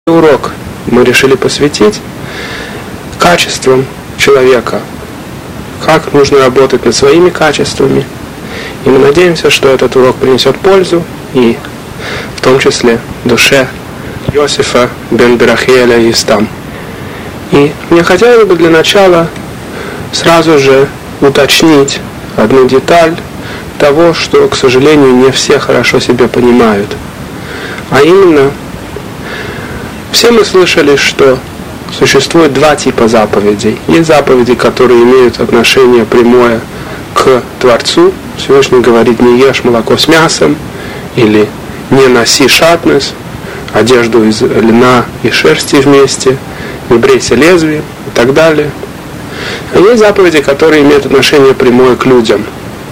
Урок мы решили посвятить качествам человека, как нужно работать над своими качествами. И мы надеемся, что этот урок принесет пользу, и в том числе душе Йосифа бен Берахиэля из там. И мне хотелось бы для начала сразу же уточнить одну деталь того, что, к сожалению, не все хорошо себя понимают. А именно, все мы слышали, что существует два типа заповедей. Есть заповеди, которые имеют отношение прямое к Творцу. Всевышний говорит: не ешь молоко с мясом, или не носи шатнес, одежду из льна и шерсти вместе, не брейся лезвием и так далее. А есть заповеди, которые имеют отношение прямое к людям.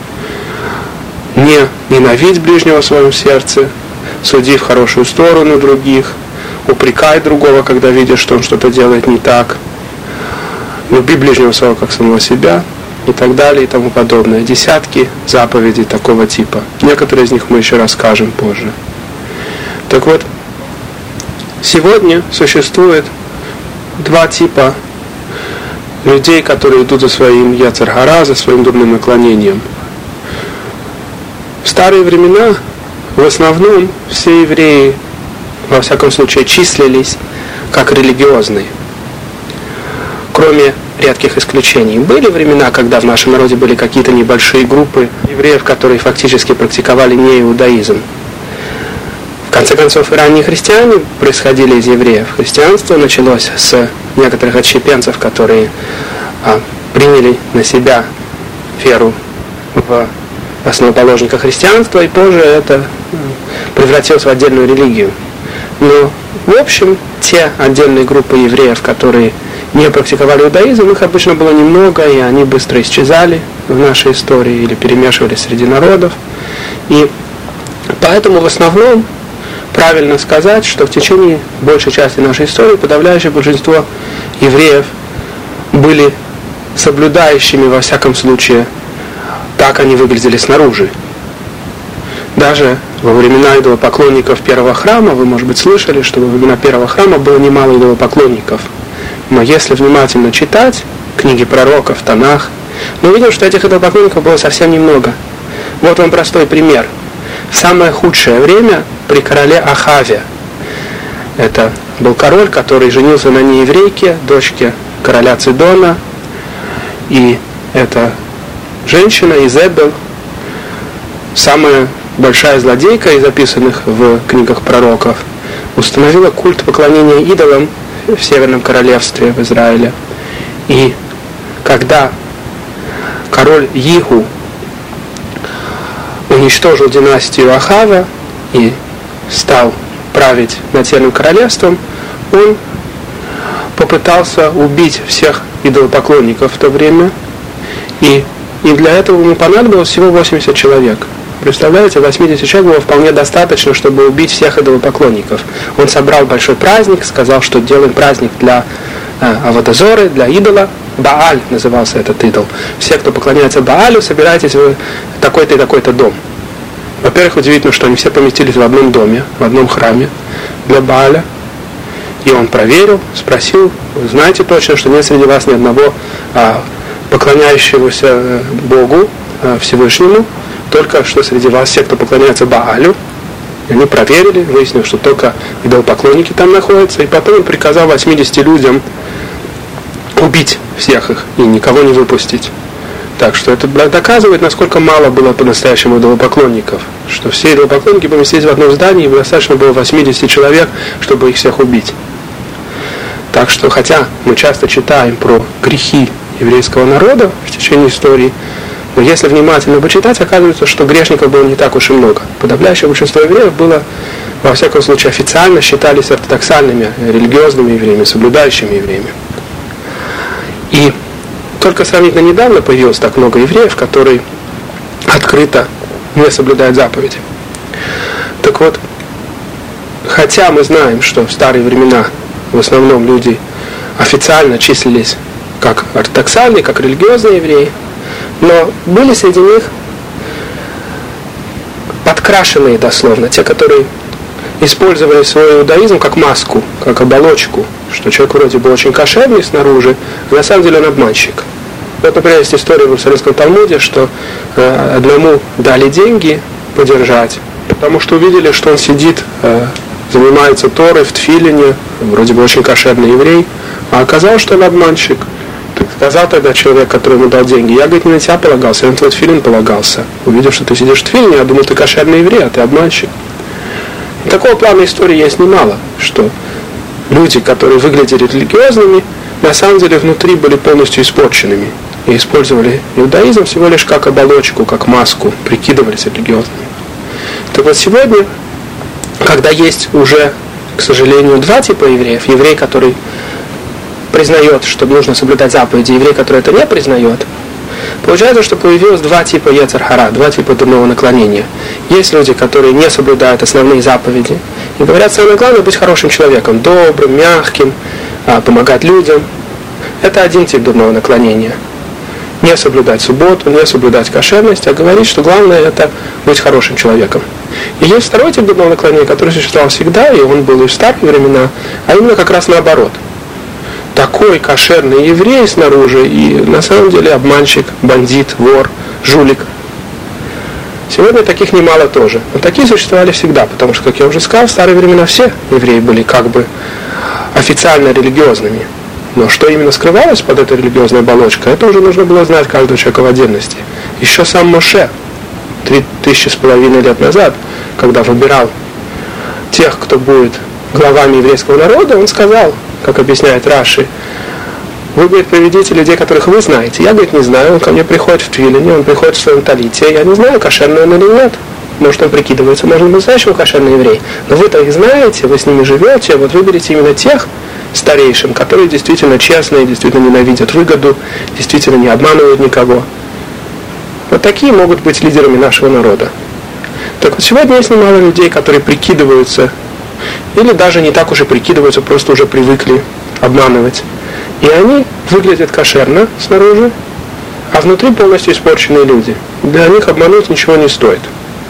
Не ненавидь ближнего в своем сердце, суди в хорошую сторону других, упрекай другого, когда видишь, что он что-то делает не так, люби ближнего своего как самого себя, и так далее, и тому подобное. Десятки заповедей такого типа. Некоторые из них мы еще расскажем позже. Так вот, сегодня существует два типа людей, которые идут за своим яцер гара, за своим дурным наклонением. В старые времена в основном все евреи, во всяком случае, числились как религиозные, кроме редких исключений. Были времена, когда в нашем народе были какие-то небольшие группы евреев, которые фактически практиковали не иудаизм. В конце концов, и ранние христиане происходили из евреев. Христианство началось с некоторых отщепенцев, которые приняли на себя веру в основоположника христианства, и позже это превратилось в отдельную религию. Но, в общем, те отдельные группы евреев, которые не практиковали иудаизм, их обычно было немного, и они быстро исчезали в нашей истории или перемешивались среди народов. И поэтому в основном правильно сказать, что в течение большей части нашей истории подавляющее большинство евреев были соблюдающими, во всяком случае, так они выглядели снаружи. Даже во времена идолопоклонников первого храма, вы, может быть, слышали, что во времена первого храма было немало идолопоклонников. Но если внимательно читать книги пророков, Танах, мы видим, что этих идолопоклонников было совсем немного. Вот вам простой пример. В самое худшее время при короле Ахаве. Это был король, который женился на нееврейке, дочке короля Цидона. И эта женщина, Изебел, самая большая злодейка из записанных в книгах пророков, установила культ поклонения идолам в Северном Королевстве в Израиле. И когда король Иху уничтожил династию Ахава и стал править над Северным Королевством, он попытался убить всех идолопоклонников в то время, и для этого ему понадобилось всего 80 человек. Представляете, 80 человек было вполне достаточно, чтобы убить всех идолопоклонников. Он собрал большой праздник, сказал, что делаем праздник для Аводозоры, для идола. Бааль назывался этот идол. Все, кто поклоняется Баалю, собирайтесь в такой-то и такой-то дом. Во-первых, удивительно, что они все поместились в одном доме, в одном храме для Бааля. И он проверил, спросил: вы знаете точно, что нет среди вас ни одного поклоняющегося Богу Всевышнему, только что среди вас все, кто поклоняется Баалю. И они проверили, выяснилось, что только идолопоклонники там находятся, и потом он приказал 80 людям убить всех их и никого не выпустить. Так что это доказывает, насколько мало было по-настоящему идолопоклонников, что все идолопоклонники поместились в одном здании, и достаточно было 80 человек, чтобы их всех убить. Так что, хотя мы часто читаем про грехи еврейского народа в течение истории, но если внимательно почитать, оказывается, что грешников было не так уж и много. Подавляющее большинство евреев было, во всяком случае, официально считались ортодоксальными, религиозными евреями, соблюдающими евреями. И только сравнительно недавно появилось так много евреев, которые открыто не соблюдают заповеди. Так вот, хотя мы знаем, что в старые времена в основном люди официально числились как ортодоксальные, как религиозные евреи, но были среди них подкрашенные дословно, те, которые использовали свой иудаизм как маску, как оболочку, что человек вроде бы очень кошерный снаружи, а на самом деле он обманщик. Вот, например, есть история в Иерусалимском Талмуде, что одному дали деньги подержать, потому что увидели, что он сидит, занимается Торой в тфилине, вроде бы очень кошерный еврей, а оказалось, что он обманщик. Так сказал тогда человек, который ему дал деньги: я, говорит, не на тебя полагался, я на твой тфилин полагался. Увидев, что ты сидишь в тфилине, я думал, ты кошерный еврей, а ты обманщик. И такого плана истории есть немало, что люди, которые выглядели религиозными, на самом деле внутри были полностью испорченными и использовали иудаизм всего лишь как оболочку, как маску, прикидывались религиозными. Так вот сегодня, когда есть уже, к сожалению, два типа евреев: еврей, который признает, что нужно соблюдать заповеди, еврей, который это не признает, получается, что появилось два типа йецер хара, два типа дурного наклонения. Есть люди, которые не соблюдают основные заповеди и говорят: самое главное быть хорошим человеком, добрым, мягким, помогать людям. Это один тип дурного наклонения. Не соблюдать субботу, не соблюдать кошерность, а говорить, что главное это быть хорошим человеком. И есть второй тип дурного наклонения, который существовал всегда, и он был и в старые времена, а именно как раз наоборот. Такой кошерный еврей снаружи и на самом деле обманщик, бандит, вор, жулик. Сегодня таких немало тоже. Но такие существовали всегда, потому что, как я уже сказал, в старые времена все евреи были как бы официально религиозными. Но что именно скрывалось под этой религиозной оболочкой, это уже нужно было знать каждого человека в отдельности. Еще сам Моше 3500 лет назад, когда выбирал тех, кто будет главами еврейского народа, он сказал, как объясняет Раши: вы, говорит, приведите людей, которых вы знаете. Я, говорит, не знаю, он ко мне приходит в твилине, он приходит в своем талите, я не знаю, кошерный он или нет. Может, он прикидывается, может быть, настоящий кошерный еврей. Но вы-то их знаете, вы с ними живете, вот выберите именно тех старейшин, которые действительно честные, действительно ненавидят выгоду, действительно не обманывают никого. Вот такие могут быть лидерами нашего народа. Так вот, сегодня есть немало людей, которые прикидываются, или даже не так уж и прикидываются, просто уже привыкли обманывать. И они выглядят кошерно снаружи, а внутри полностью испорченные люди. Для них обмануть ничего не стоит.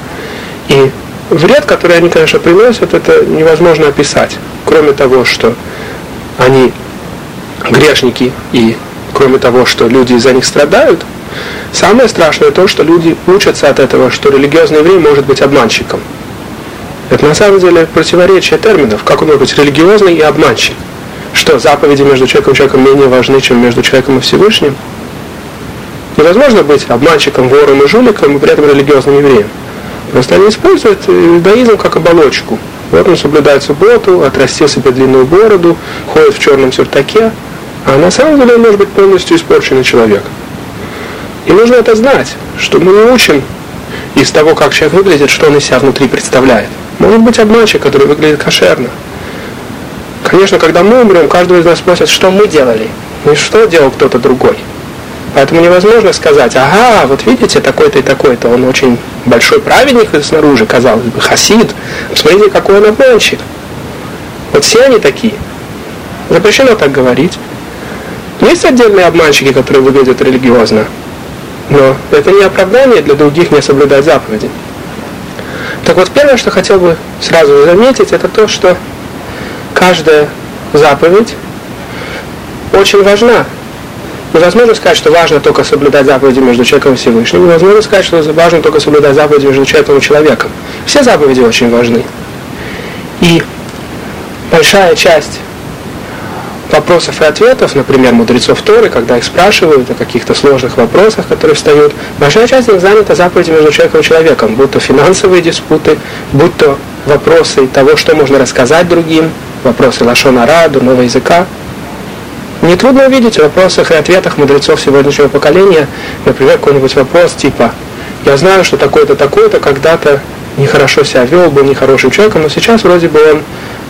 И вред, который они, конечно, приносят, это невозможно описать. Кроме того, что они грешники, и кроме того, что люди из-за них страдают, самое страшное то, что люди учатся от этого, что религиозный еврей может быть обманщиком. Это на самом деле противоречие терминов. Как он может быть религиозный и обманщик? Что, заповеди между человеком и человеком менее важны, чем между человеком и Всевышним? Невозможно быть обманщиком, вором и жуликом, и при этом религиозным евреем. Просто они используют иудаизм как оболочку. Вот он соблюдает субботу, отрастил себе длинную бороду, ходит в черном сюртаке, а на самом деле он может быть полностью испорченный человек. И нужно это знать, что мы не учим из того, как человек выглядит, что он из себя внутри представляет. Может быть обманщик, который выглядит кошерно. Конечно, когда мы умрем, каждого из нас спросят, что мы делали, не что делал кто-то другой. Поэтому невозможно сказать: ага, вот видите, такой-то и такой-то, он очень большой праведник снаружи, казалось бы, хасид, посмотрите, какой он обманщик. Вот все они такие. Запрещено так говорить. Есть отдельные обманщики, которые выглядят религиозно, но это не оправдание для других не соблюдать заповеди. Так вот, первое, что хотел бы сразу заметить, это то, что каждая заповедь очень важна. Невозможно сказать, что важно только соблюдать заповеди между человеком и Всевышним. Невозможно сказать, что важно только соблюдать заповеди между человеком и человеком. Все заповеди очень важны. И большая часть вопросов и ответов, например, мудрецов Торы, когда их спрашивают о каких-то сложных вопросах, которые встают, большая часть их занята заповеди между человеком и человеком, будь то финансовые диспуты, будь то вопросы того, что можно рассказать другим, вопросы лашон ара, дурного языка. Нетрудно увидеть в вопросах и ответах мудрецов сегодняшнего поколения, например, какой-нибудь вопрос типа: я знаю, что такой-то, такой-то когда-то нехорошо себя вел, был нехорошим человеком, но сейчас вроде бы он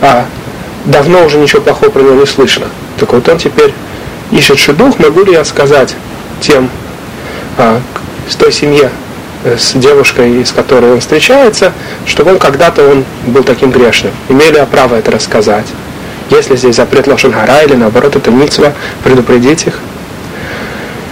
давно уже ничего плохого про него не слышно. Так вот он теперь ищет шидух, могу ли я сказать тем, с той семье, с девушкой, с которой он встречается, чтобы он когда-то был таким грешным. Имею ли я право это рассказать? Есть ли здесь запрет лашон гара или наоборот это мицва, предупредить их? Так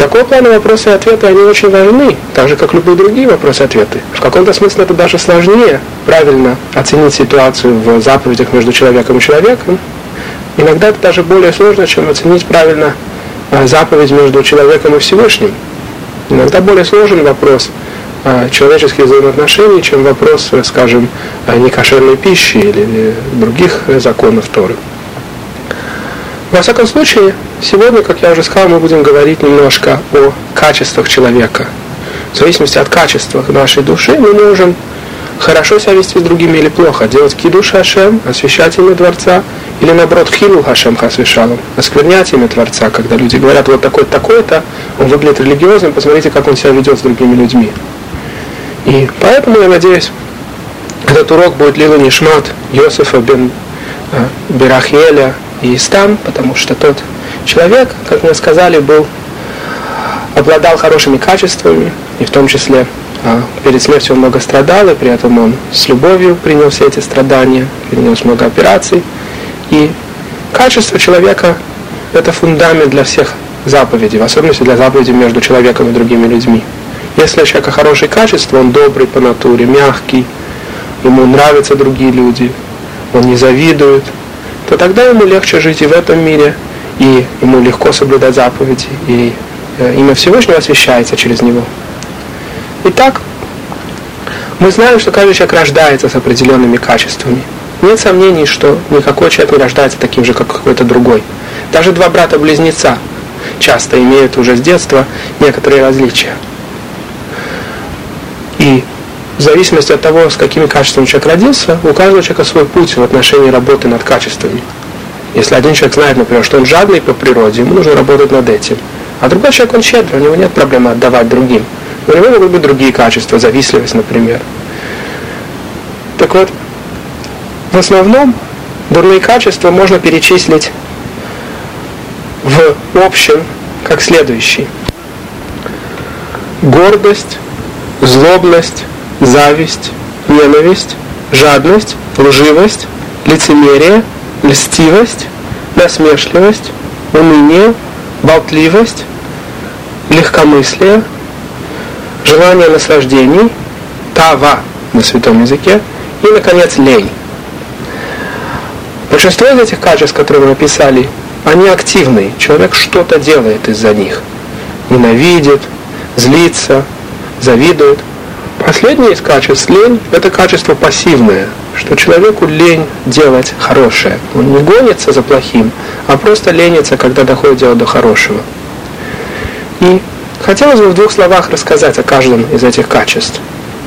такого плана вопросы и ответы, они очень важны, так же, как любые другие вопросы и ответы. В каком-то смысле это даже сложнее правильно оценить ситуацию в заповедях между человеком и человеком. Иногда это даже более сложно, чем оценить правильно заповедь между человеком и Всевышним. Иногда более сложен вопрос человеческих взаимоотношений, чем вопрос, скажем, некошерной пищи или других законов Торы. Во всяком случае, сегодня, как я уже сказал, мы будем говорить немножко о качествах человека. В зависимости от качества нашей души мы можем хорошо себя вести с другими или плохо, делать кидуш Хашем, освящать имя Творца, или наоборот хилул Хашем хасвешалом, осквернять имя Творца, когда люди говорят, вот такой-то, такой-то, он выглядит религиозным, посмотрите, как он себя ведет с другими людьми. И поэтому, я надеюсь, этот урок будет лилу нишмат Йосефа бен Берахиэля и Истам, потому что тот человек, как мне сказали, обладал хорошими качествами, и в том числе перед смертью он много страдал, и при этом он с любовью принял все эти страдания, перенес много операций. И качество человека – это фундамент для всех заповедей, в особенности для заповедей между человеком и другими людьми. Если у человека хорошие качества, он добрый по натуре, мягкий, ему нравятся другие люди, он не завидует, то тогда ему легче жить и в этом мире, и ему легко соблюдать заповеди, и имя Всевышнего освящается через него. Итак, мы знаем, что каждый человек рождается с определенными качествами. Нет сомнений, что никакой человек не рождается таким же, как какой-то другой. Даже два брата-близнеца часто имеют уже с детства некоторые различия. И в зависимости от того, с какими качествами человек родился, у каждого человека свой путь в отношении работы над качествами. Если один человек знает, например, что он жадный по природе, ему нужно работать над этим. А другой человек, он щедрый, у него нет проблемы отдавать другим. У него могут быть другие качества, завистливость, например. Так вот, в основном дурные качества можно перечислить в общем, как следующие. Гордость, злобность, зависть, ненависть, жадность, лживость, лицемерие, льстивость, насмешливость, уныние, болтливость, легкомыслие, желание наслаждений, тава на святом языке, и, наконец, лень. Большинство из этих качеств, которые мы описали, они активные. Человек что-то делает из-за них. Ненавидит, злится, завидует. Последнее из качеств, лень, это качество пассивное, что человеку лень делать хорошее. Он не гонится за плохим, а просто ленится, когда доходит дело до хорошего. И хотелось бы в двух словах рассказать о каждом из этих качеств.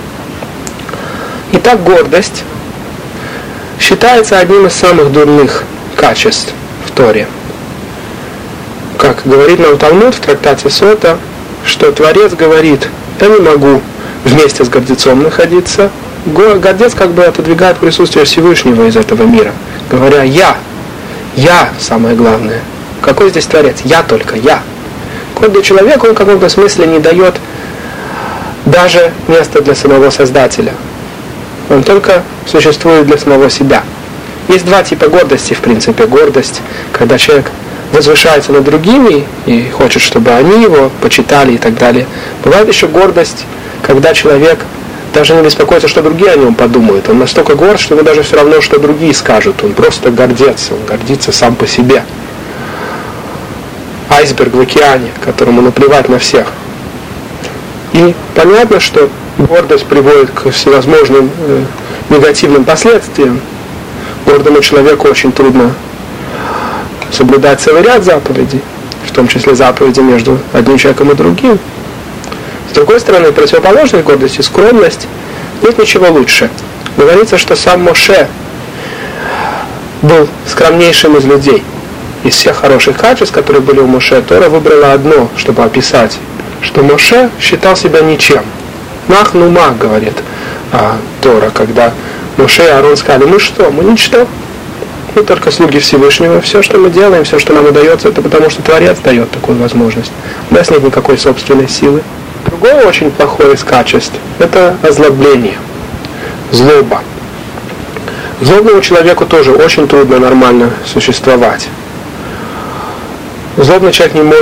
Итак, гордость считается одним из самых дурных качеств в Торе. Как говорит нам Талмуд в трактате Сота, что Творец говорит: я не могу вместе с гордецом находиться. Гордец как бы отодвигает присутствие Всевышнего из этого мира, говоря: я самое главное. Какой здесь Творец? Я только, я. Гордый человек, он в каком-то смысле не дает даже места для самого Создателя. Он только существует для самого себя. Есть два типа гордости, в принципе. Гордость, когда человек возвышается над другими и хочет, чтобы они его почитали и так далее. Бывает еще гордость, когда человек даже не беспокоится, что другие о нем подумают. Он настолько горд, что ему даже все равно, что другие скажут. Он просто гордец, он гордится сам по себе. Айсберг в океане, которому наплевать на всех. И понятно, что гордость приводит к всевозможным негативным последствиям. Гордому человеку очень трудно соблюдать целый ряд заповедей, в том числе заповеди между одним человеком и другим. С другой стороны, противоположной гордости, скромность, нет ничего лучше. Говорится, что сам Моше был скромнейшим из людей. Из всех хороших качеств, которые были у Моше, Тора выбрала одно, чтобы описать, что Моше считал себя ничем. Нах нума, говорит Тора, когда Моше и Аарон сказали: мы что? Мы ничто. Мы только слуги Всевышнего. Все, что мы делаем, все, что нам удается, это потому, что Творец дает такую возможность. У нас нет никакой собственной силы. Другое очень плохое из качеств – это озлобление, злоба. Злобному человеку тоже очень трудно нормально существовать. Злобный человек не может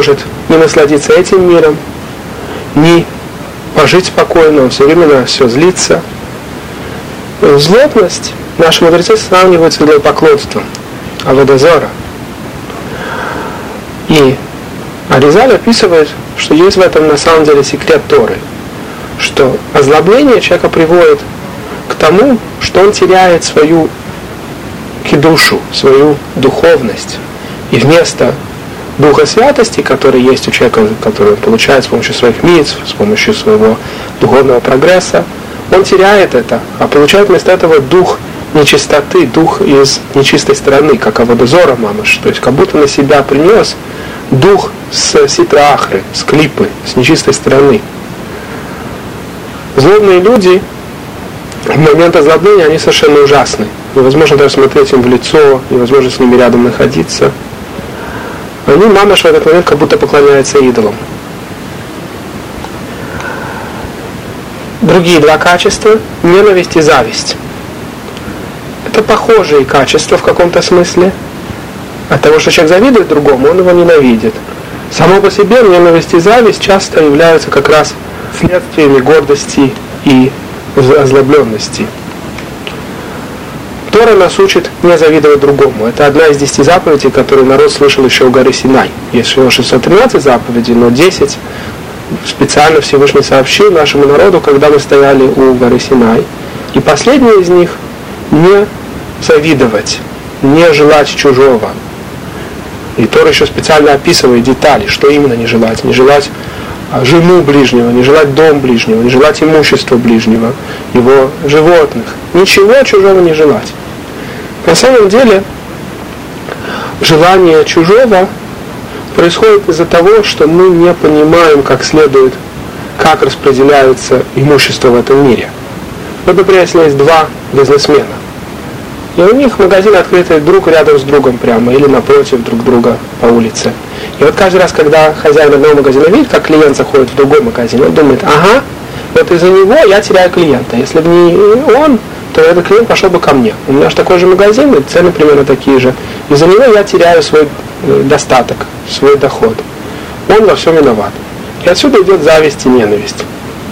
не насладиться этим миром, ни пожить спокойно, он все время все злится. Злобность наши мудрецы сравнивают с идолопоклонством, аводозора. И Аризаль описывает, что есть в этом на самом деле секрет Торы, что озлобление человека приводит к тому, что он теряет свою кидушу, свою духовность. И вместо Духа Святости, который есть у человека, который он получает с помощью своих мицв, с помощью своего духовного прогресса, он теряет это, а получает вместо этого дух нечистоты, дух из нечистой стороны, как аводозора мамаш, то есть как будто на себя принес дух с ситра-ахры, с клипы, с нечистой стороны. Злобные люди в момент озлобления, они совершенно ужасны. Невозможно даже смотреть им в лицо, невозможно с ними рядом находиться. Они, мамаш, в этот момент как будто поклоняются идолам. Другие два качества – ненависть и зависть. Это похожие качества в каком-то смысле. От того, что человек завидует другому, он его ненавидит. Само по себе ненависть и зависть часто являются как раз следствиями гордости и озлобленности. Тора нас учит не завидовать другому. Это одна из 10 заповедей, которые народ слышал еще у горы Синай. Есть всего 613 заповедей, но 10 специально Всевышний сообщил нашему народу, когда мы стояли у горы Синай. И последняя из них – не завидовать, не желать чужого. И Тора еще специально описывает детали, что именно не желать. Не желать жену ближнего, не желать дом ближнего, не желать имущество ближнего, его животных. Ничего чужого не желать. На самом деле, желание чужого происходит из-за того, что мы не понимаем как следует, как распределяется имущество в этом мире. Вот, например, если есть два бизнесмена, и у них магазины открыты друг рядом с другом прямо, или напротив друг друга по улице. И вот каждый раз, когда хозяин одного магазина видит, как клиент заходит в другой магазин, он думает, ага, вот из-за него я теряю клиента. Если бы не он, то этот клиент пошел бы ко мне. У меня же такой же магазин, и цены примерно такие же. Из-за него я теряю свой достаток, свой доход. Он во всем виноват. И отсюда идет зависть и ненависть.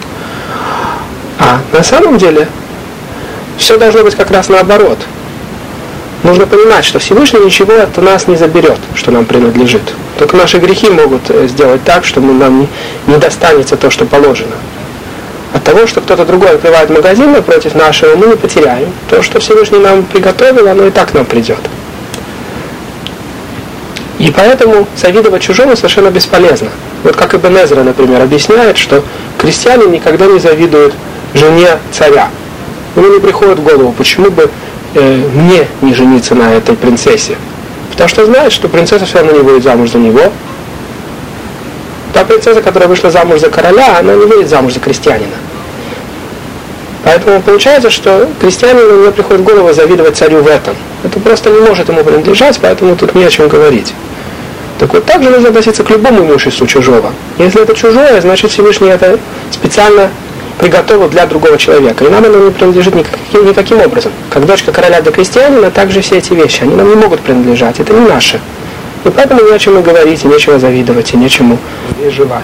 А на самом деле все должно быть как раз наоборот. Нужно понимать, что Всевышний ничего от нас не заберет, что нам принадлежит. Только наши грехи могут сделать так, что нам не достанется то, что положено. От того, что кто-то другой открывает магазин напротив нашего, мы не потеряем. То, что Всевышний нам приготовил, оно и так нам придет. И поэтому завидовать чужому совершенно бесполезно. Вот как Ибн Эзра, например, объясняет, что крестьянин никогда не завидует жене царя. Ему не приходит в голову, почему бы мне не жениться на этой принцессе. Потому что знает, что принцесса все равно не выйдет замуж за него. Та принцесса, которая вышла замуж за короля, она не выйдет замуж за крестьянина. Поэтому получается, что крестьянину не приходит в голову завидовать царю в этом. Это просто не может ему принадлежать, поэтому тут не о чем говорить. Так вот, также нужно относиться к любому имуществу чужого. Если это чужое, значит Всевышний это специально приготовил для другого человека. И нам оно не принадлежит никаким образом. Как дочка короля для крестьянина, также все эти вещи, они нам не могут принадлежать. Это не наше. И поэтому не о чем и говорить, и нечего завидовать, и нечему переживать.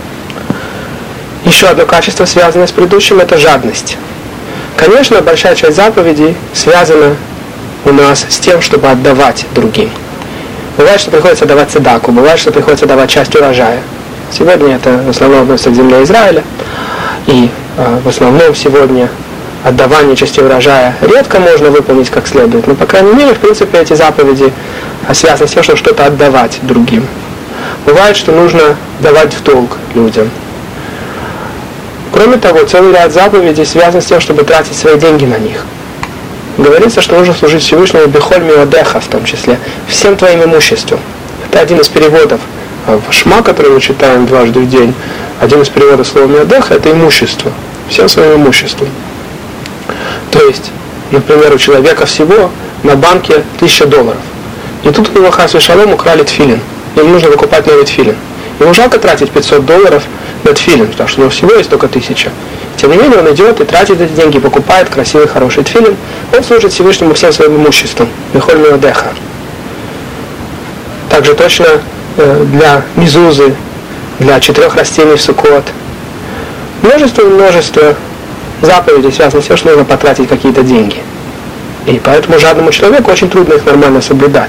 Еще одно качество, связанное с предыдущим, это жадность. Конечно, большая часть заповедей связана у нас с тем, чтобы отдавать другим. Бывает, что приходится давать цедаку, бывает, что приходится давать часть урожая. Сегодня это в основном относится к земле Израиля. И в основном сегодня отдавание части урожая редко можно выполнить как следует. Но, по крайней мере, в принципе, эти заповеди связаны с тем, чтобы что-то отдавать другим. Бывает, что нужно давать в долг людям. Кроме того, целый ряд заповедей связан с тем, чтобы тратить свои деньги на них. Говорится, что нужно служить Всевышнему бехоль миодеха, в том числе, всем твоим имуществом. Это один из переводов в Шма, который мы читаем дважды в день. Один из переводов слова миодеха – это имущество. Всем своим имуществом. То есть, например, у человека всего на банке $1000. И тут у него хас вешалом украли тфилин. Ему нужно выкупать новый тфилин. Ему жалко тратить $500 на тфилин, потому что у него всего есть только 1000. Тем не менее, он идет и тратит эти деньги, покупает красивый, хороший тфилин. Он служит Всевышнему всем своим имуществом. Бехоль миодеха. Также точно для мизузы, для 4 растений в Суккот. Множество заповедей связано с тем, что нужно потратить какие-то деньги. И поэтому жадному человеку очень трудно их нормально соблюдать.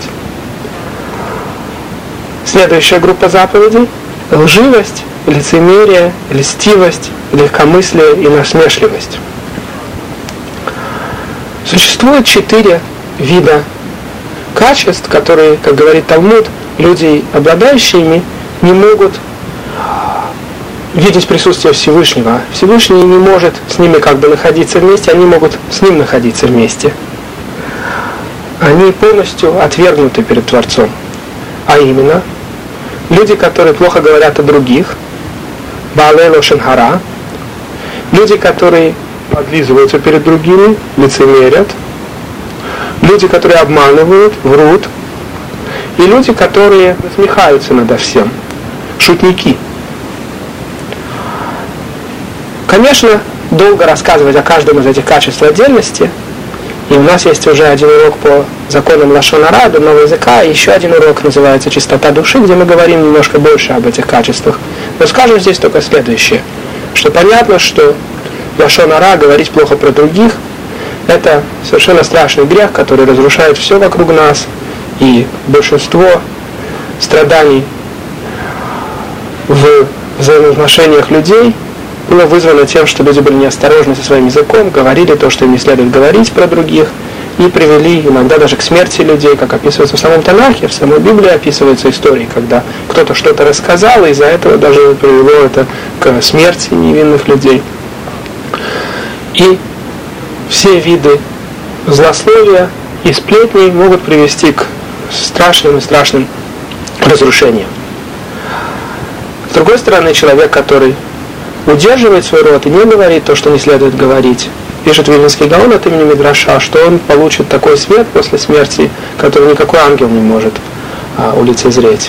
Следующая группа заповедей – лживость, лицемерие, льстивость, легкомыслие и насмешливость. Существует 4 вида качеств, которые, как говорит Талмуд, люди, обладающие ими, не могут видеть присутствие Всевышнего. Всевышний не может с ними как бы находиться вместе, они могут с ним находиться вместе. Они полностью отвергнуты перед Творцом. А именно, люди, которые плохо говорят о других, Баалей лошен хара, люди, которые подлизываются перед другими, лицемерят, люди, которые обманывают, врут, и люди, которые насмехаются надо всем, шутники. Конечно, долго рассказывать о каждом из этих качеств в отдельности, и у нас есть уже один урок по законам лашон ара, дурного языка, и еще один урок называется «Чистота души», где мы говорим немножко больше об этих качествах. Но скажем здесь только следующее, что понятно, что лашон ара, говорить плохо про других, это совершенно страшный грех, который разрушает все вокруг нас, и большинство страданий в взаимоотношениях людей было вызвано тем, что люди были неосторожны со своим языком, говорили то, что им не следует говорить про других, и привели иногда даже к смерти людей, как описывается в самом Танахе, в самой Библии описываются истории, когда кто-то что-то рассказал, и из-за этого даже привело это к смерти невинных людей. И все виды злословия и сплетней могут привести к страшным разрушениям. С другой стороны, человек, который удерживает свой рот и не говорит то, что не следует говорить, пишет Вильнинский Гаон от имени Мидраша, что он получит такой свет после смерти, который никакой ангел не может улицезреть.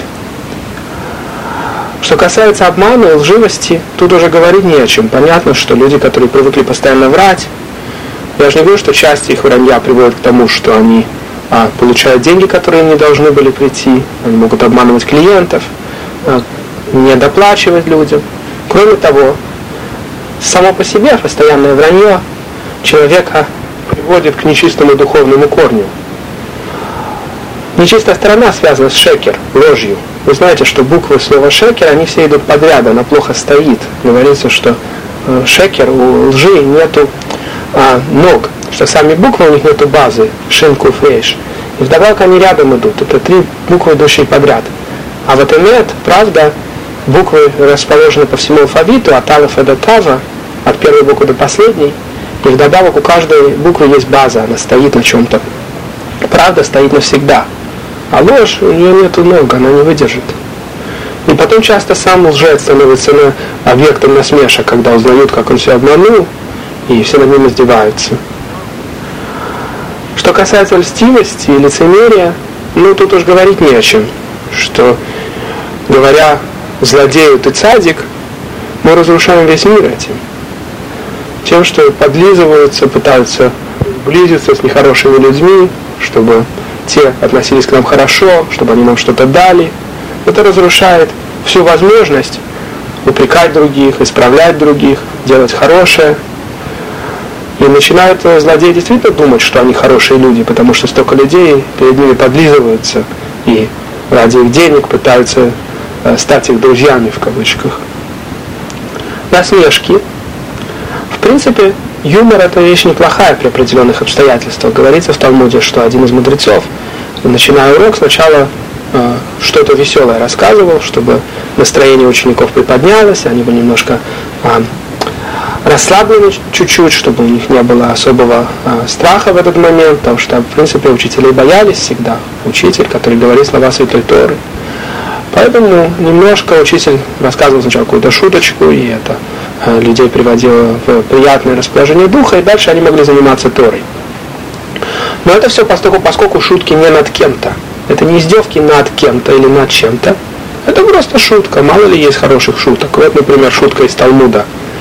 Что касается обмана и лживости, тут уже говорить не о чем. Понятно, что люди, которые привыкли постоянно врать, я же не говорю, что часть их вранья приводит к тому, что они получают деньги, которые им не должны были прийти, они могут обманывать клиентов, не доплачивать людям. Кроме того, само по себе постоянное вранье человека приводит к нечистому духовному корню. Нечистая сторона связана с шекер, ложью. Вы знаете, что буквы слова шекер, они все идут подряд, она плохо стоит. Говорится, что шекер, у лжи нету ног, что сами буквы у них нету базы, шин, куф, рейш. И вдобавок они рядом идут, это 3 буквы, идущие подряд. А вот эмет, правда, буквы расположены по всему алфавиту, от алефа до тава, от первой буквы до последней, и вдобавок у каждой буквы есть база, она стоит на чем-то. Правда стоит навсегда, а ложь, у нее нету ног, она не выдержит. И потом часто сам лжец становится объектом насмешек, когда узнают, как он все обманул, и все над ним издеваются. Что касается льстивости и лицемерия, тут уж говорить не о чем, что, говоря злодею ты цадик, мы разрушаем весь мир этим. Тем, что подлизываются, пытаются близиться с нехорошими людьми, чтобы те относились к нам хорошо, чтобы они нам что-то дали. Это разрушает всю возможность упрекать других, исправлять других, делать хорошее. И начинают злодеи действительно думать, что они хорошие люди, потому что столько людей перед ними подлизываются и ради их денег пытаются стать их друзьями, в кавычках. Насмешки. В принципе, юмор – это вещь неплохая при определенных обстоятельствах. Говорится в Талмуде, что один из мудрецов, начиная урок, сначала что-то веселое рассказывал, чтобы настроение учеников приподнялось, они были немножко расслаблены чуть-чуть, чтобы у них не было особого страха в этот момент, потому что, в принципе, учителей боялись всегда. Учитель, который говорит слова Святой Торы. Поэтому немножко учитель рассказывал сначала какую-то шуточку, и это людей приводило в приятное расположение духа, и дальше они могли заниматься Торой. Но это все поскольку шутки не над кем-то. Это не издевки над кем-то или над чем-то. Это просто шутка. Мало ли есть хороших шуток. Вот, например, шутка из Талмуда.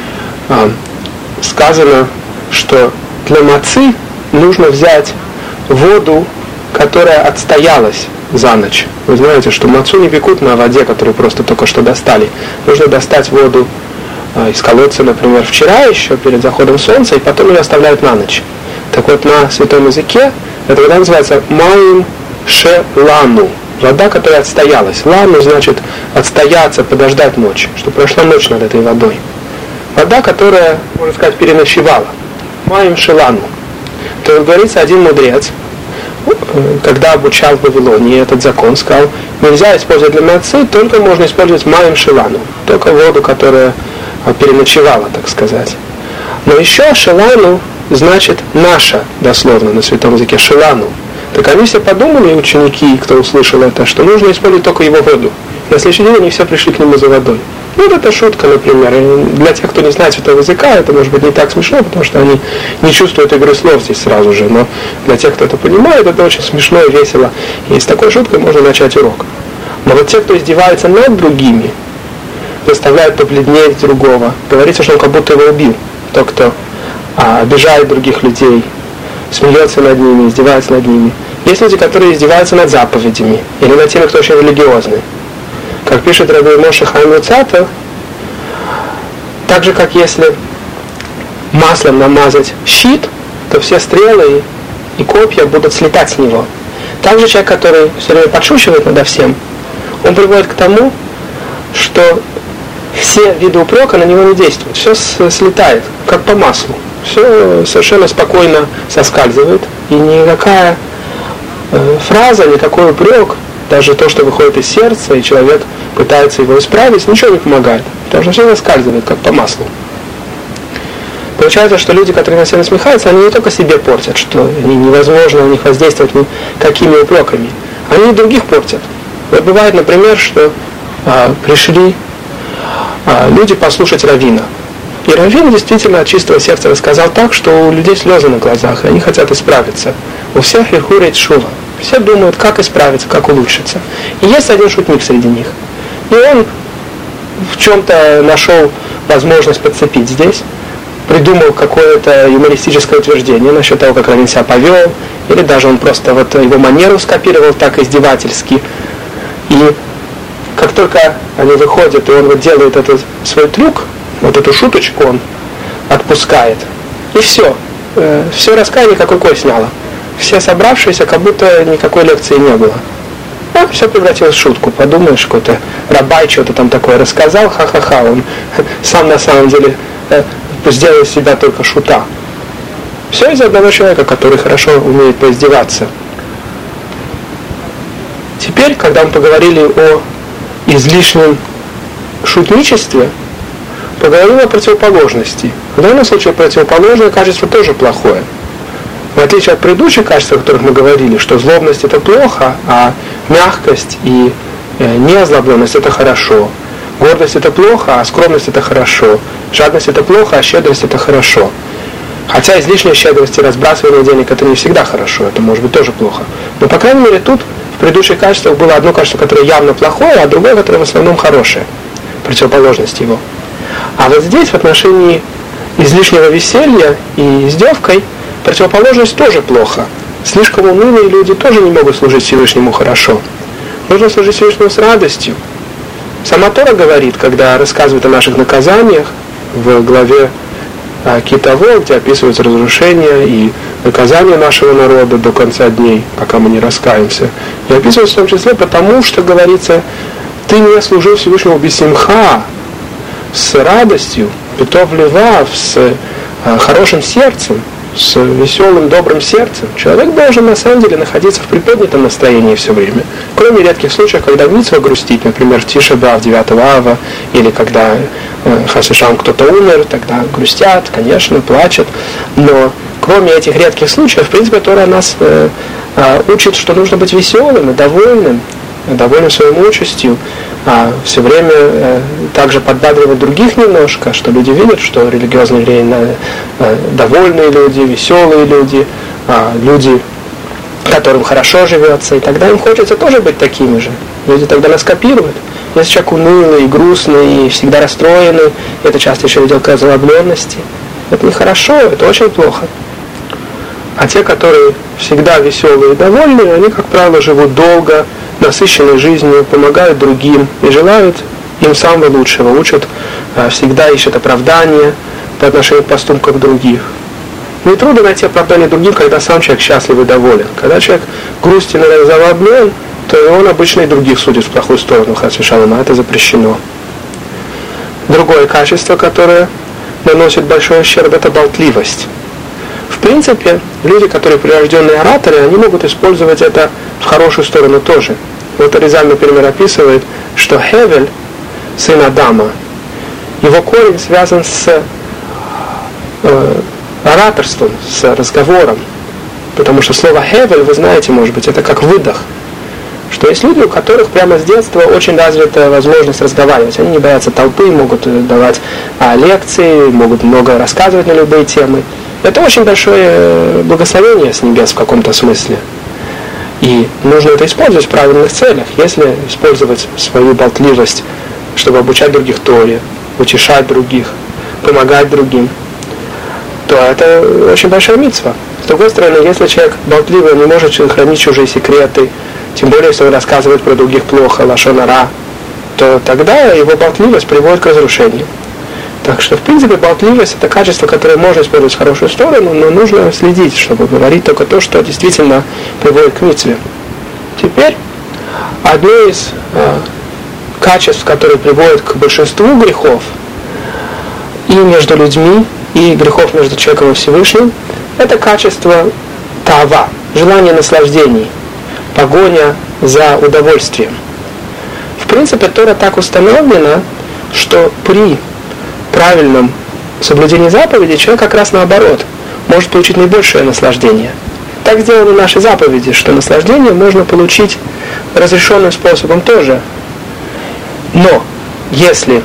Сказано, что для мацы нужно взять воду, которая отстоялась за ночь. Вы знаете, что мацу не пекут на воде, которую просто только что достали. Нужно достать воду из колодца, например, вчера еще, перед заходом солнца, и потом ее оставляют на ночь. Так вот, на святом языке эта вода называется маим шелану. Вода, которая отстоялась. Лану значит отстояться, подождать ночь, что прошла ночь над этой водой. Вода, которая, можно сказать, переночевала. Маим шелану. То есть, говорится, один мудрец, когда обучал в Вавилоне этот закон, сказал, нельзя использовать для мацы, только можно использовать маим шелану. Только воду, которая переночевала, так сказать. Но еще шелану значит наша, дословно, на святом языке, шелану. Так они все подумали, ученики, кто услышал это, что нужно использовать только его воду. На следующий день они все пришли к нему за водой. Вот это шутка, например. И для тех, кто не знает святого языка, это может быть не так смешно, потому что они не чувствуют игры слов здесь сразу же. Но для тех, кто это понимает, это очень смешно и весело. И с такой шуткой можно начать урок. Но вот те, кто издевается над другими, заставляют побледнеть другого, говорится, что он как будто его убил. Тот, кто обижает других людей, смеется над ними, издевается над ними. Есть люди, которые издеваются над заповедями или над теми, кто очень религиозный. Как пишет Раби Моше Хаим Люцатер, так же, как если маслом намазать щит, то все стрелы и копья будут слетать с него. Также человек, который все время подшучивает надо всем, он приводит к тому, что все виды упрека на него не действуют. Все слетает, как по маслу. Все совершенно спокойно соскальзывает. И никакая фраза, никакой упрек, даже то, что выходит из сердца, и человек пытается его исправить, ничего не помогает. Потому что все соскальзывает, как по маслу. Получается, что люди, которые на себя насмехаются, они не только себе портят, что невозможно на них воздействовать никакими упреками. Они и других портят. Вот бывает, например, что пришли люди послушать раввина. И раввин действительно от чистого сердца рассказал так, что у людей слезы на глазах, и они хотят исправиться. У всех ирхурейт шува. Все думают, как исправиться, как улучшиться. И есть один шутник среди них. И он в чем-то нашел возможность подцепить здесь, придумал какое-то юмористическое утверждение насчет того, как раввин себя повел, или даже он просто вот его манеру скопировал так издевательски. И как только они выходят, и он вот делает этот свой трюк, вот эту шуточку он отпускает, и все. Все раскаяние как рукой сняло. Все собравшиеся, как будто никакой лекции не было. Все превратилось в шутку. Подумаешь, какой-то рабай что-то там такое рассказал, ха-ха-ха. Он сам на самом деле сделал из себя только шута. Все из-за одного человека, который хорошо умеет поиздеваться. Теперь, когда мы поговорили о излишнем шутничестве, поговорим о противоположности. В данном случае противоположное качество тоже плохое. В отличие от предыдущих качеств, о которых мы говорили, что злобность это плохо, а мягкость и неозлобленность это хорошо. Гордость это плохо, а скромность это хорошо. Жадность это плохо, а щедрость это хорошо. Хотя излишняя щедрость и разбрасывание денег это не всегда хорошо, это может быть тоже плохо. Но по крайней мере тут в предыдущих качествах было одно качество, которое явно плохое, а другое, которое в основном хорошее. Противоположность его. А вот здесь в отношении излишнего веселья и издевкой противоположность тоже плохо. Слишком унылые люди тоже не могут служить Всевышнему хорошо. Нужно служить Всевышнему с радостью. Сама Тора говорит, когда рассказывает о наших наказаниях, в главе Китово, где описываются разрушения и наказания нашего народа до конца дней, пока мы не раскаемся. И описывается в том числе потому, что говорится, ты не служил Всевышнему бисимха, с радостью, питов левав, с хорошим сердцем, с веселым, добрым сердцем. Человек должен на самом деле находиться в приподнятом настроении все время. Кроме редких случаев, когда в мицва грустить, например, в Тиша Б'Ав, 9 ава, или когда хасишам кто-то умер, тогда грустят, конечно, плачут. Но кроме этих редких случаев, в принципе, Тора нас учит, что нужно быть веселым и довольным своим участью, все время также подбадривать других немножко, что люди видят, что религиозные евреи довольные люди, веселые люди, люди, которым хорошо живется, и тогда им хочется тоже быть такими же. Люди тогда нас копируют. Если человек унылый, и грустный, и всегда расстроенный, это часто еще ведет к озлобленности. Это нехорошо, это очень плохо. А те, которые всегда веселые и довольные, они, как правило, живут долго, насыщены жизнью, помогают другим и желают им самого лучшего, всегда ищут оправдания по отношению к поступкам других. Нетрудно найти оправдание другим, когда сам человек счастлив и доволен. Когда человек грустен и озлоблен, то он обычно и других судит в плохую сторону, а это запрещено. Другое качество, которое наносит большой ущерб, это болтливость. В принципе, люди, которые прирожденные ораторы, они могут использовать это в хорошую сторону тоже. Вот Аризаль, например, описывает, что Хевель, сын Адама, его корень связан с ораторством, с разговором. Потому что слово «хевель», вы знаете, может быть, это как выдох. Что есть люди, у которых прямо с детства очень развита возможность разговаривать. Они не боятся толпы, могут давать лекции, могут много рассказывать на любые темы. Это очень большое благословение с небес в каком-то смысле. И нужно это использовать в правильных целях. Если использовать свою болтливость, чтобы обучать других Торе, утешать других, помогать другим, то это очень большая мицва. С другой стороны, если человек болтливый, не может хранить чужие секреты, тем более, если он рассказывает про других плохо, лашон ара, то тогда его болтливость приводит к разрушению. Так что, в принципе, болтливость – это качество, которое можно использовать в хорошую сторону, но нужно следить, чтобы говорить только то, что действительно приводит к мицве. Теперь, одно из качеств, которые приводят к большинству грехов и между людьми, и грехов между человеком и Всевышним, это качество таава, желание наслаждений, погоня за удовольствием. В принципе, Тора так установлена, что при правильном соблюдении заповедей человек как раз наоборот может получить наибольшее наслаждение. Так сделаны наши заповеди, что наслаждение можно получить разрешенным способом тоже. Но если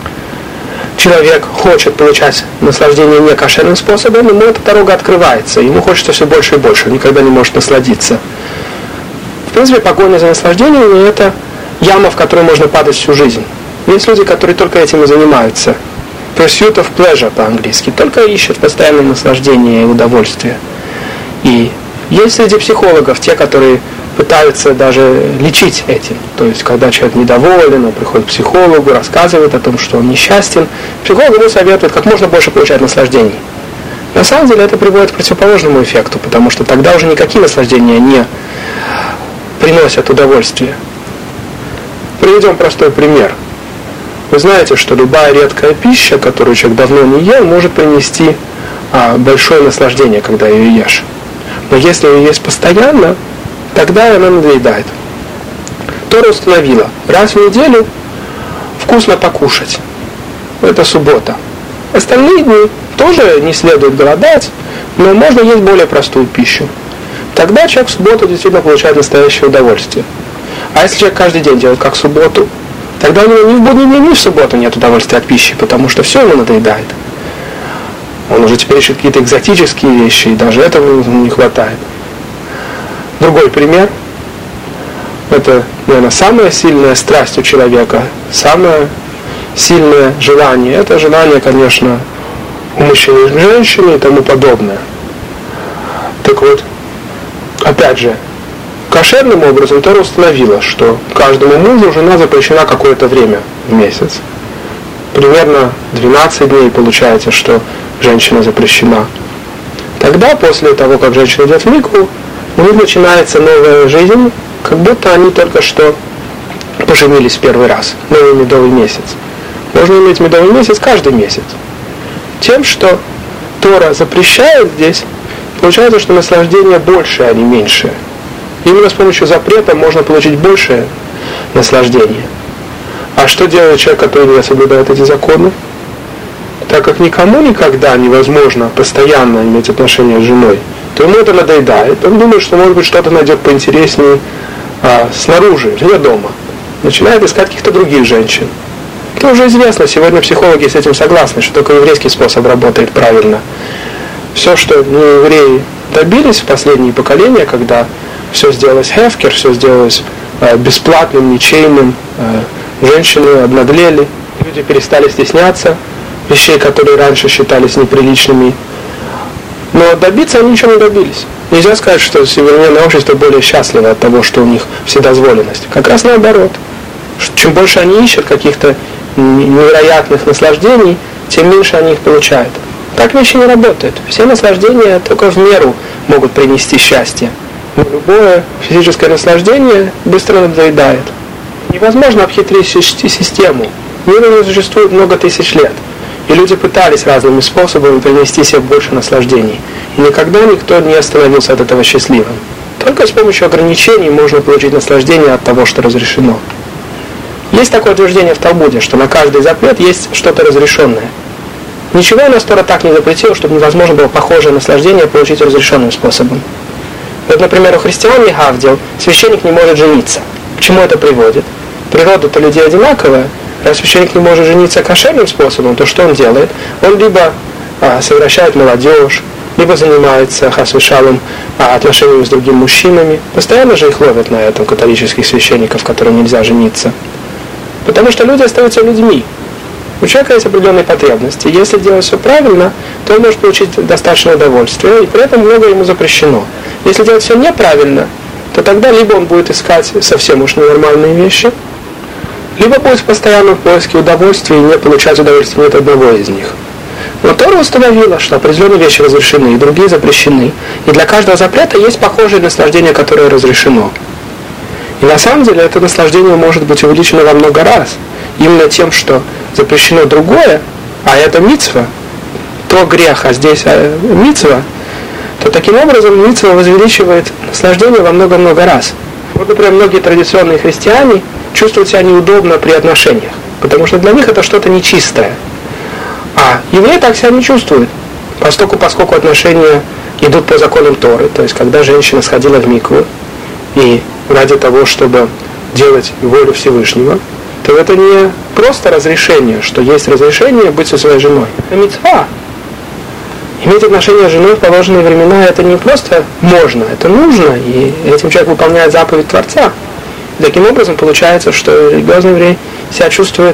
человек хочет получать наслаждение не кошерным способом, ему эта дорога открывается, ему хочется все больше и больше, он никогда не может насладиться. В принципе, погоня за наслаждением – это яма, в которую можно падать всю жизнь. Есть люди, которые только этим и занимаются. Pursuit of pleasure по-английски. Только ищут постоянное наслаждение и удовольствие. И есть среди психологов те, которые пытаются даже лечить этим. То есть, когда человек недоволен, он приходит к психологу, рассказывает о том, что он несчастен. Психолог ему советует как можно больше получать наслаждений. На самом деле это приводит к противоположному эффекту, потому что тогда уже никакие наслаждения не приносят удовольствие. Приведем простой пример. Вы знаете, что любая редкая пища, которую человек давно не ел, может принести большое наслаждение, когда ее ешь. Но если ее есть постоянно, тогда она надоедает. Тора установила, раз в неделю вкусно покушать. Это суббота. Остальные дни тоже не следует голодать, но можно есть более простую пищу. Тогда человек в субботу действительно получает настоящее удовольствие. А если человек каждый день делает как в субботу, тогда у него ни в будний день, ни в субботу нет удовольствия от пищи, потому что все ему надоедает. Он уже теперь ищет какие-то экзотические вещи, и даже этого не хватает. Другой пример. Это, наверное, самая сильная страсть у человека, самое сильное желание. Это желание, конечно, у мужчины и женщины и тому подобное. Так вот, опять же, кошерным образом Тора установила, что каждому мужу жена запрещена какое-то время в месяц. Примерно 12 дней получается, что женщина запрещена. Тогда, после того, как женщина идет в микву, у них начинается новая жизнь, как будто они только что поженились в первый раз. Новый медовый месяц. Можно иметь медовый месяц каждый месяц. Тем, что Тора запрещает здесь, получается, что наслаждение большее, а не меньшее. Именно с помощью запрета можно получить большее наслаждение. А что делает человек, который не соблюдает эти законы? Так как никому никогда невозможно постоянно иметь отношения с женой, то ему это надоедает. Он думает, что, может быть, что-то найдет поинтереснее снаружи, вне дома. Начинает искать каких-то других женщин. Это уже известно, сегодня психологи с этим согласны, что только еврейский способ работает правильно. Все, что евреи добились в последние поколения, когда все сделалось хефкер, все сделалось бесплатным, ничейным, женщины обнаглели, люди перестали стесняться вещей, которые раньше считались неприличными. Но добиться они ничего не добились. Нельзя сказать, что современное общество более счастливо от того, что у них вседозволенность. Как раз наоборот. Чем больше они ищут каких-то невероятных наслаждений, тем меньше они их получают. Так вещи не работают. Все наслаждения только в меру могут принести счастье. Но любое физическое наслаждение быстро надоедает. Невозможно обхитрить систему. Мир уже существует много тысяч лет. И люди пытались разными способами принести себе больше наслаждений. И никогда никто не становился от этого счастливым. Только с помощью ограничений можно получить наслаждение от того, что разрешено. Есть такое утверждение в Талмуде, что на каждый запрет есть что-то разрешенное. Ничего у нас Тора так не запретила, чтобы невозможно было похожее наслаждение получить разрешенным способом. Вот, например, у христиан Мегавдил священник не может жениться. К чему это приводит? Природа-то людей одинаковая. Раз священник не может жениться кошерным способом, то что он делает? Он либо совращает молодежь, либо занимается хас-вешалом отношениями с другими мужчинами. Постоянно же их ловят на этом католических священников, которым нельзя жениться. Потому что люди остаются людьми. У человека есть определенные потребности. Если делать все правильно, то он может получить достаточное удовольствие, и при этом многое ему запрещено. Если делать все неправильно, то тогда либо он будет искать совсем уж ненормальные вещи, либо будет в постоянном поиске удовольствия и не получать удовольствия ни от одного из них. Но Тора установила, что определенные вещи разрешены, и другие запрещены. И для каждого запрета есть похожее наслаждение, которое разрешено. И на самом деле это наслаждение может быть увеличено во много раз. Именно тем, что запрещено другое, а это мицва, то грех, а здесь мицва, то таким образом мицва возвеличивает наслаждение во много-много раз. Вот, например, многие традиционные христиане чувствуют себя неудобно при отношениях, потому что для них это что-то нечистое. А евреи так себя не чувствуют, поскольку отношения идут по законам Торы, то есть когда женщина сходила в микву, и ради того, чтобы делать волю Всевышнего, то это не просто разрешение, что есть разрешение быть со своей женой. Это мицва. Иметь отношения с женой в положенные времена, это не просто можно, это нужно, и этим человек выполняет заповедь Творца. И таким образом получается, что религиозный еврей себя чувствует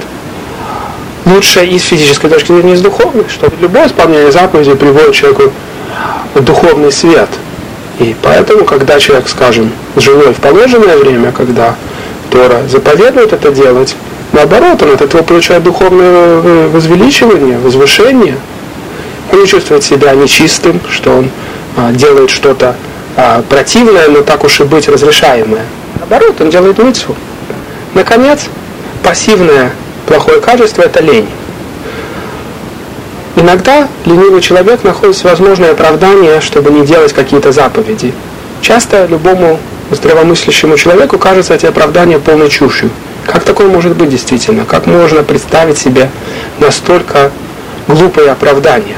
лучше и с физической точки зрения, и с духовной, что любое исполнение заповедей приводит человеку в духовный свет. И поэтому, когда человек, скажем, с женой в положенное время, когда Тора заповедует это делать, наоборот, он от этого получает духовное возвеличивание, возвышение. Он не чувствует себя нечистым, что он делает что-то противное, но так уж и быть разрешаемое. Наоборот, он делает мицву. Наконец, пассивное плохое качество – это лень. Иногда ленивый человек находит всевозможные оправдания, чтобы не делать какие-то заповеди. Часто любому здравомыслящему человеку кажется эти оправдания полной чушью. Как такое может быть действительно? Как можно представить себе настолько глупые оправдания?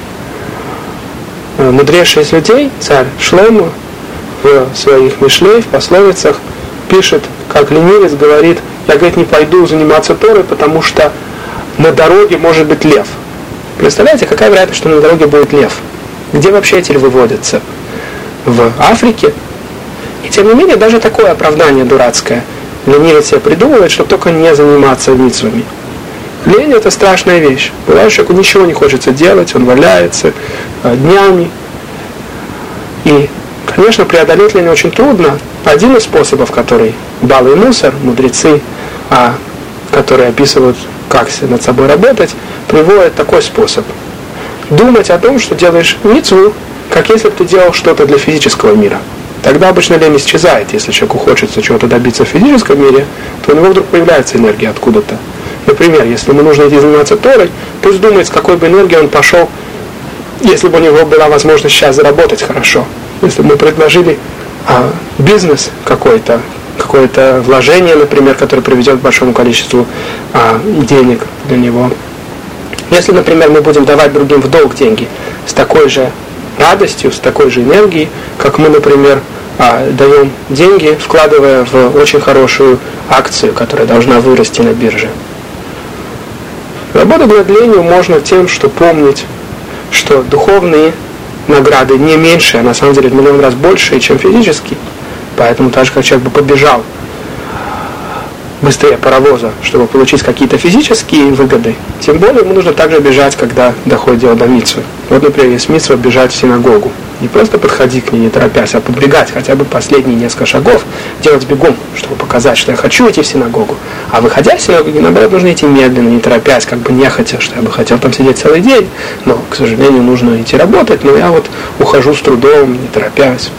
Мудрейший из людей, царь Шломо, в своих мишлей, в пословицах, пишет, как ленивец говорит: я, говорит, не пойду заниматься Торой, потому что на дороге может быть лев. Представляете, какая вероятность, что на дороге будет лев? Где вообще эти львы водятся? В Африке? И тем не менее, даже такое оправдание дурацкое ленивец себе придумывает, чтобы только не заниматься мицвами. Лень – это страшная вещь. Бывает, человеку ничего не хочется делать, он валяется днями. И, конечно, преодолеть лень очень трудно. Один из способов, который Бал и Мусар, мудрецы, которые описывают, как над собой работать, приводят такой способ. Думать о том, что делаешь мицву, как если бы ты делал что-то для физического мира. Тогда обычно лень исчезает. Если человеку хочется чего-то добиться в физическом мире, то у него вдруг появляется энергия откуда-то. Например, если ему нужно идти заниматься Торой, пусть думает, с какой бы энергией он пошел, если бы у него была возможность сейчас заработать хорошо. Если бы мы предложили бизнес какое-то вложение, например, которое приведет к большому количеству денег для него. Если, например, мы будем давать другим в долг деньги с такой же радостью, с такой же энергией, как мы, например, даем деньги, вкладывая в очень хорошую акцию, которая должна вырасти на бирже. Работать над ленью можно тем, что помнить, что духовные награды не меньше, а на самом деле в миллион раз больше, чем физические. Поэтому так же, как человек бы побежал быстрее паровоза, чтобы получить какие-то физические выгоды, тем более ему нужно также бежать, когда доходит дело до мицвы. Вот, например, есть мицва бежать в синагогу. Не просто подходить к ней, не торопясь, а подбегать хотя бы последние несколько шагов, делать бегом, чтобы показать, что я хочу идти в синагогу. А выходя из синагоги, наоборот, нужно идти медленно, не торопясь, как бы нехотя, что я бы хотел там сидеть целый день, но, к сожалению, нужно идти работать, но я вот ухожу с трудом, не торопясь.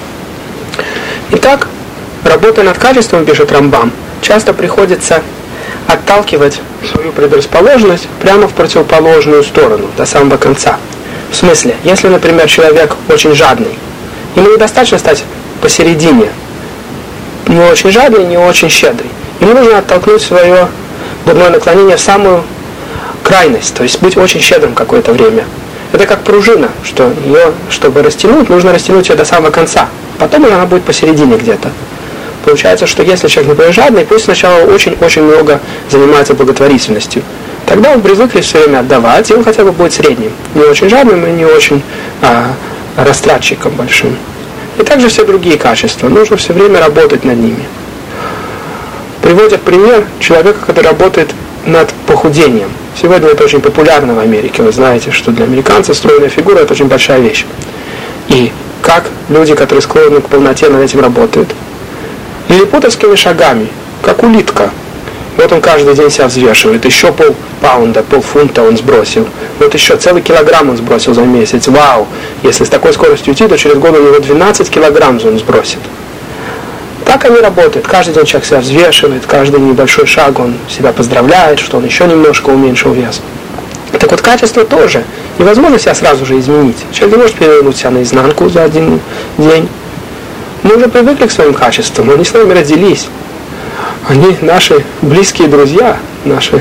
Итак, работая над качеством, пишет Рамбам, часто приходится отталкивать свою предрасположенность прямо в противоположную сторону, до самого конца. В смысле, если, например, человек очень жадный, ему недостаточно стать посередине, не очень жадный, не очень щедрый. Ему нужно оттолкнуть свое дурное наклонение в самую крайность, то есть быть очень щедрым какое-то время. Это как пружина, что ее, чтобы растянуть, нужно растянуть ее до самого конца. Потом она будет посередине где-то. Получается, что если человек, например, жадный, пусть сначала очень-очень много занимается благотворительностью. Тогда он привыкнет все время отдавать, и он хотя бы будет средним. Не очень жадным и не очень растратчиком большим. И также все другие качества. Нужно все время работать над ними. Приводят пример человека, который работает над похудением. Сегодня это очень популярно в Америке. Вы знаете, что для американцев стройная фигура – это очень большая вещь. И как люди, которые склонны к полноте, над этим работают? Лилипутовскими шагами, как улитка. Вот он каждый день себя взвешивает, еще полпаунда, полфунта он сбросил. Вот еще целый килограмм он сбросил за месяц. Вау! Если с такой скоростью идти, то через год у него 12 килограмм он сбросит. Так они работают. Каждый день человек себя взвешивает, каждый небольшой шаг он себя поздравляет, что он еще немножко уменьшил вес. Так вот, качество тоже. Невозможно себя сразу же изменить. Человек не может перевернуть себя наизнанку за один день. Мы уже привыкли к своим качествам, они с нами родились. Они наши близкие друзья, наши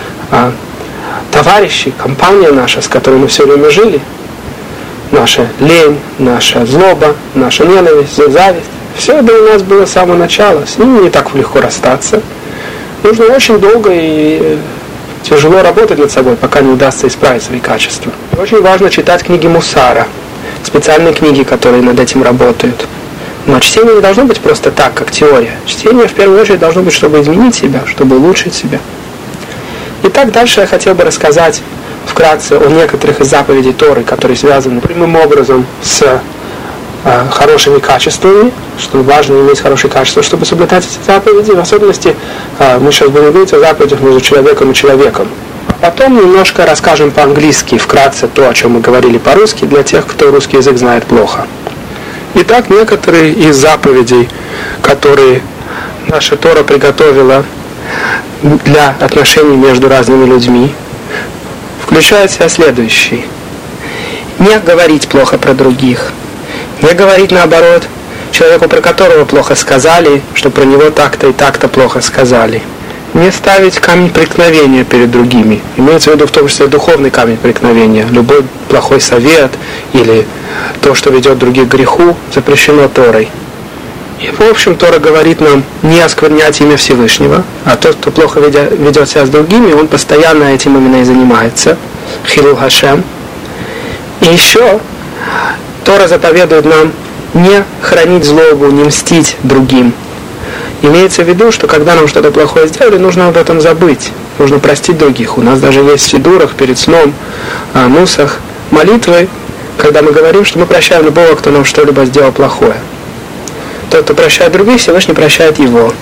товарищи, компания наша, с которой мы все время жили. Наша лень, наша злоба, наша ненависть, зависть. Все это у нас было с самого начала. С ними не так легко расстаться. Нужно очень долго и тяжело работать над собой, пока не удастся исправить свои качества. И очень важно читать книги Мусара, специальные книги, которые над этим работают. Но чтение не должно быть просто так, как теория. Чтение в первую очередь должно быть, чтобы изменить себя, чтобы улучшить себя. Итак, дальше я хотел бы рассказать вкратце о некоторых из заповедей Торы, которые связаны прямым образом с хорошими качествами, что важно иметь хорошие качества, чтобы соблюдать эти заповеди. В особенности мы сейчас будем говорить о заповедях между человеком и человеком. Потом немножко расскажем по-английски, вкратце то, о чем мы говорили по-русски, для тех, кто русский язык знает плохо. Итак, некоторые из заповедей, которые наша Тора приготовила для отношений между разными людьми, включают в себя следующие. Не говорить плохо про других. Не говорить наоборот человеку, про которого плохо сказали, что про него так-то и так-то плохо сказали. Не ставить камень преткновения перед другими. Имеется в виду в том числе духовный камень преткновения. Любой плохой совет или то, что ведет других к греху, запрещено Торой. И в общем Тора говорит нам не осквернять имя Всевышнего, а тот, кто плохо ведет себя с другими, он постоянно этим именно и занимается. Хилул Хашем. И еще Тора заповедует нам не хранить злобу, не мстить другим. Имеется в виду, что когда нам что-то плохое сделали, нужно об этом забыть. Нужно простить других. У нас даже есть в сидурах перед сном, нусах, молитвы, когда мы говорим, что мы прощаем любого, кто нам что-либо сделал плохое. Тот, кто прощает других, Всевышний прощает его.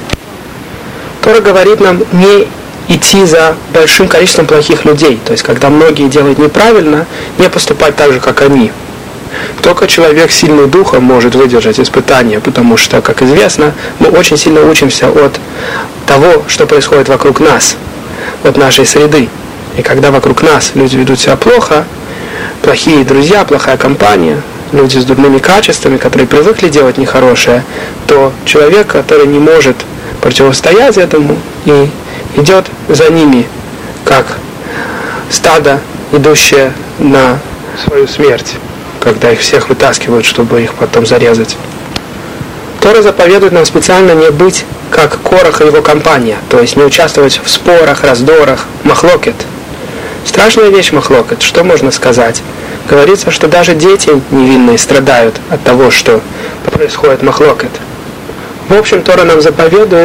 Тора говорит нам не идти за большим количеством плохих людей. То есть, когда многие делают неправильно, не поступать так же, как они. Только человек сильный духом может выдержать испытания, потому что, как известно, мы очень сильно учимся от того, что происходит вокруг нас, от нашей среды. И когда вокруг нас люди ведут себя плохо, плохие друзья, плохая компания, люди с дурными качествами, которые привыкли делать нехорошее, то человек, который не может противостоять этому и идет за ними, как стадо, идущее на свою смерть, когда их всех вытаскивают, чтобы их потом зарезать. Тора заповедует нам специально не быть как Корах и его компания, то есть не участвовать в спорах, раздорах, махлокет. Страшная вещь махлокет, что можно сказать? Говорится, что даже дети невинные страдают от того, что происходит махлокет. В общем, Тора нам заповедует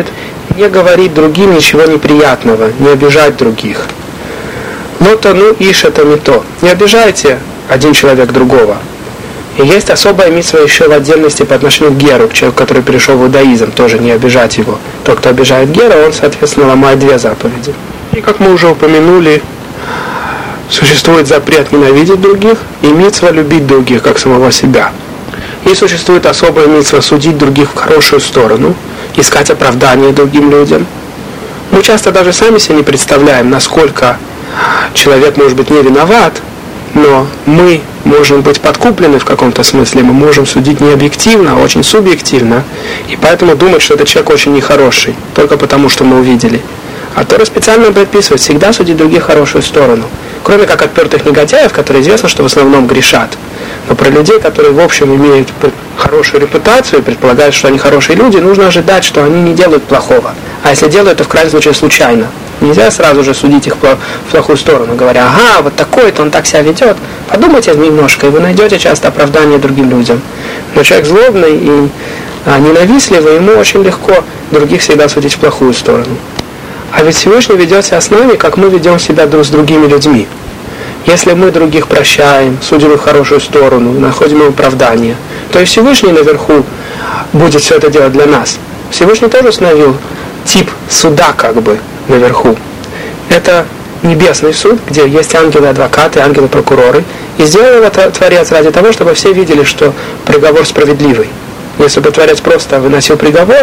не говорить другим ничего неприятного, не обижать других. Лотану иш это не то. Не обижайте один человек другого. И есть особая мицва еще в отдельности по отношению к геру, к человеку, который перешел в иудаизм, тоже не обижать его. Тот, кто обижает гера, он, соответственно, ломает две заповеди. И как мы уже упомянули, существует запрет ненавидеть других и мицва любить других, как самого себя. И существует особая мицва судить других в хорошую сторону, искать оправдание другим людям. Мы часто даже сами себе не представляем, насколько человек может быть не виноват, но мы можем быть подкуплены в каком-то смысле, мы можем судить не объективно, а очень субъективно, и поэтому думать, что этот человек очень нехороший, только потому, что мы увидели. А Тора специально предписывает всегда судить других в хорошую сторону. Кроме как отпертых негодяев, которые известно, что в основном грешат. Но про людей, которые в общем имеют хорошую репутацию и предполагают, что они хорошие люди, нужно ожидать, что они не делают плохого. А если делают, то в крайнем случае случайно. Нельзя сразу же судить их в плохую сторону, говоря, ага, вот такой-то он так себя ведет. Подумайте немножко, и вы найдете часто оправдание другим людям. Но человек злобный и ненавистливый, ему очень легко других всегда судить в плохую сторону. А ведь Всевышний ведет себя с нами, как мы ведем себя с другими людьми. Если мы других прощаем, судим их в хорошую сторону, находим им оправдание, то и Всевышний наверху будет все это делать для нас. Всевышний тоже установил тип суда как бы наверху. Это небесный суд, где есть ангелы-адвокаты, ангелы-прокуроры. И сделал его Творец ради того, чтобы все видели, что приговор справедливый. Если бы Творец просто выносил приговор,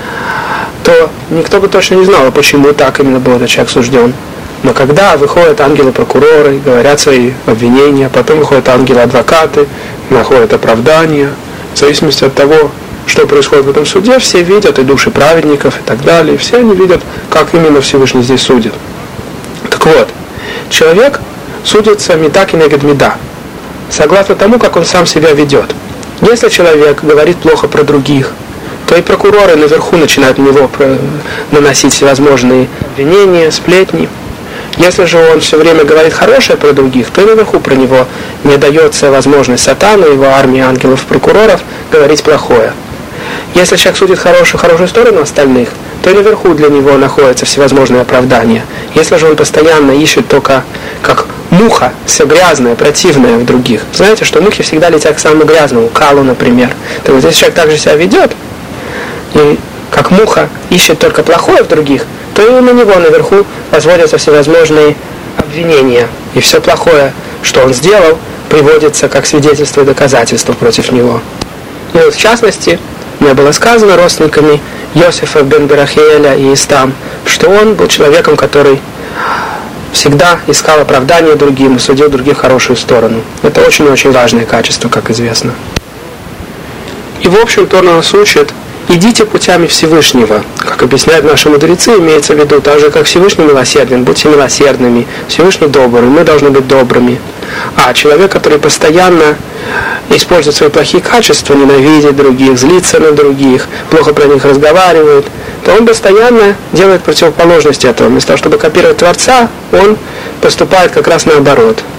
то никто бы точно не знал, почему так именно был этот человек сужден. Но когда выходят ангелы-прокуроры, говорят свои обвинения, потом выходят ангелы-адвокаты, находят оправдания, в зависимости от того, что происходит в этом суде, все видят, и души праведников, и так далее, все они видят, как именно Всевышний здесь судит. Так вот, человек судится мида кинегед мида, согласно тому, как он сам себя ведет. Если человек говорит плохо про других, то и прокуроры наверху начинают на него наносить всевозможные обвинения, сплетни. Если же он все время говорит хорошее про других, то и наверху про него не дается возможность сатану, его армии ангелов-прокуроров говорить плохое. Если человек судит хорошую сторону остальных, то и наверху для него находятся всевозможные оправдания. Если же он постоянно ищет только как муха, все грязное, противное в других. Знаете, что мухи всегда летят к самому грязному, к калу, например. Так вот, если человек также себя ведет, и как муха ищет только плохое в других, то и на него наверху возводятся всевозможные обвинения. И все плохое, что он сделал, приводится как свидетельство и доказательство против него. И вот в частности, мне было сказано родственниками Йосефа бен Берахиэля и Истам, что он был человеком, который всегда искал оправдание другим и судил других в хорошую сторону. Это очень-очень важное качество, как известно. И в общем, Тора нас учит: идите путями Всевышнего. Как объясняют наши мудрецы, имеется в виду, так же, как Всевышний милосерден, будьте милосердными, Всевышний добрый, мы должны быть добрыми. А человек, который постоянно использует свои плохие качества, ненавидит других, злится на других, плохо про них разговаривает, то он постоянно делает противоположность этого. Вместо того, чтобы копировать Творца, он поступает как раз наоборот.